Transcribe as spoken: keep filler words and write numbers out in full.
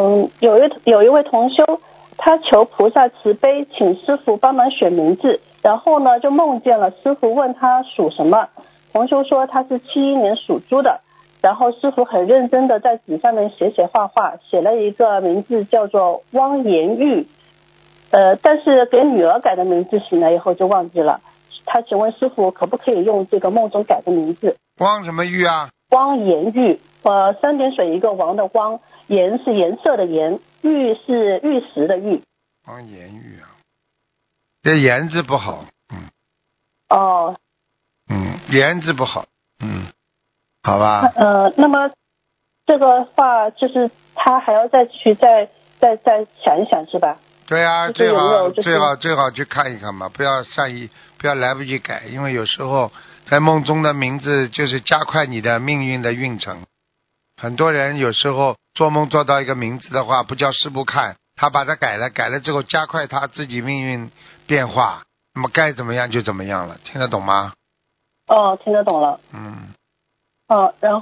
嗯，有一有一位同修，他求菩萨慈悲，请师父帮忙选名字，然后呢就梦见了师父问他属什么，同修说他是七一年属猪的，然后师父很认真的在纸上面写写画画，写了一个名字叫做汪延玉，呃，但是给女儿改的名字醒了以后就忘记了。他请问师父可不可以用这个梦中改的名字？ 汪什么玉啊？ 汪延玉，呃，三点水一个王的汪，颜是颜色的颜，玉是玉石的玉。 汪延玉啊，这颜字不好，嗯。 哦。 嗯，颜字不好，嗯，好吧。 呃，那么这个话就是他还要再去再再再想一想是吧？ 对啊， 就是有没有就是最好最好最好去看一看嘛，不要善意，不要来不及改，因为有时候在梦中的名字就是加快你的命运的运程。很多人有时候做梦做到一个名字的话，不叫师父看，他把它改了，改了之后加快他自己命运变化，那么该怎么样就怎么样了，听得懂吗？ 哦，听得懂了。 嗯。 哦，然后。